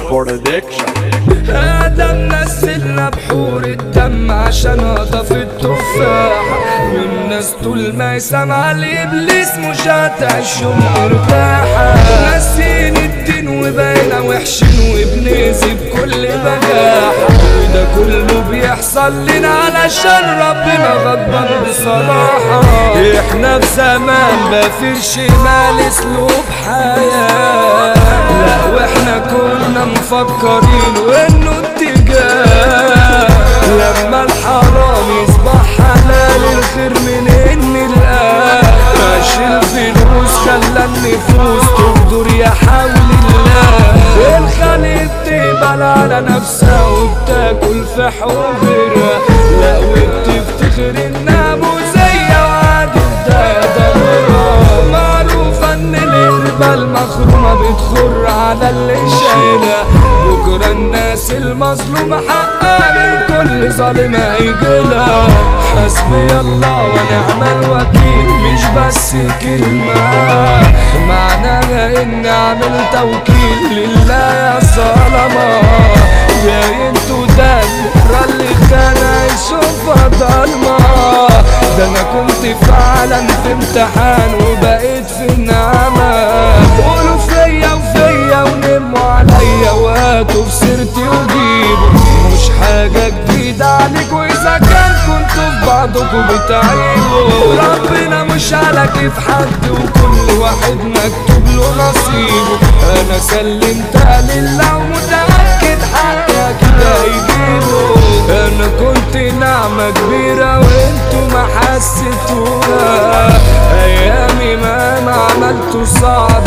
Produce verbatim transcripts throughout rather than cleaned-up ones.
برودكشن. آدم نزلنا بحور الدم عشان أضاف التفاحة، والناس طول ما يسمع الإبليس مش هتعيشهم مرتاحة. ناسين الدين وبقينا وحشين وبنأذي بكل بجاحة، وده كله بيحصل لنا علشان ربنا غضبان بصراحة. احنا في زمان مفيش مال اسلوب حياة، لا واحنا كنا مفكرين وانه اتجاه، لما الحرام يصبح حلال الخير منين نلقاه. ماشي الفلوس خلى النفوس تغدر يا حول الله، الخليج تقبل على نفسها وبتاكل في حبرها، لا وبتفتخر انها مزية وعادي ده ضميرها. معروفة ان القربة المخرومة بتخر على اللي شايلها، بكرة الناس المظلومة حقها من كل ظالم هيجيلها. حسبي الله ونعم الوكيل مش بس كلمة، معناها اني عامل توكيل لله يا ظلمة. يا انتوا ده البكرة اللي كان هيشوفها ضلمة، ده انا كنت فعلا في امتحان وبقيت في النعمة. قولوا فيا وفيا ونموا عليا وهاتوا في سيرتي وجيبوا، مش حاجة جديدة عليكوا اذا كان كنتوا في بعضكوا بتعيبوا. ربنا مش على كيف حد وكل واحد مكتوب له نصيبه، انا سلمتها لله ومتأكد حقي كده هيجيبه. انا كنت نعمة كبيرة وانتوا ما حسيتوها، ايامي ما ما عملتوا صعب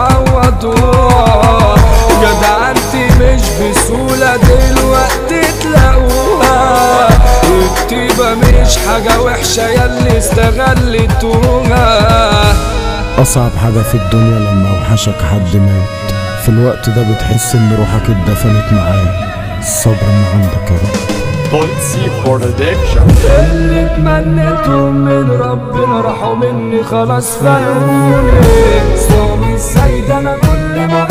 تعوضوها. جدعنتي مش بسهولة دلوقتي تلاقوها، الكتيبة مش حاجة وحشة ياللي استغلتوها. أصعب حاجة في الدنيا لما وحشك حد مات، في الوقت ده بتحس إن روحك اتدفنت معاه. الصبر من عندك يا رب. بولسي برودكشن. اللي اتمنيتهم من ربنا راحوا مني خلاص فلوني، صومي السيد انا كل ما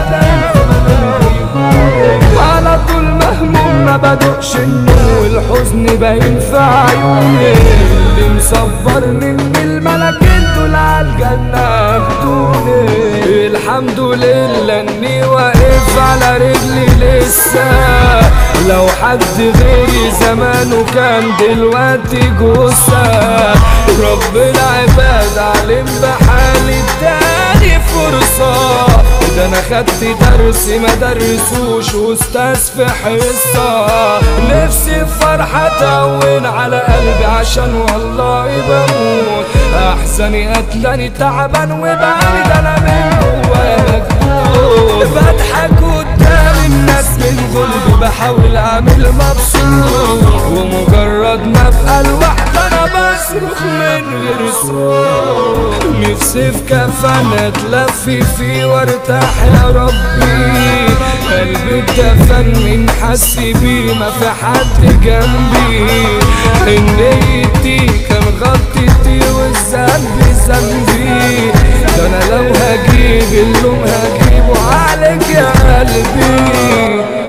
على طول مهموم ما بدقش النوم والحزن باين في عيوني. اللي مصبرني ان الملكين دول عالجنة اخدوني، الحمد لله اني واقف على رجلي لسه. لو حد غيري زمانه كان دلوقتي جثة، رب العباد علم بحالي اداني فرصة. ده انا خدت درس ما درسوش واستاذ في حصة، نفسي فرحة تهون على قلبي عشان والله بموت. احسني قتلاني تعبان وبعيد انا من جواك، بضحك قدام الناس من قلبي بحاول اعمل مبسوط، ومجرد ما ابقى لوحدي انا بصرخ من غير صوت. نفسي في كفن اتلفي فيه وارتاح يا ربي، قلبي اتدفن من حس بيه ما في حد جنبي. نيتي كان غلطتي والذنب ذنبي، ده انا لو هجيب اللوم هجيبه عليك يا قلبي.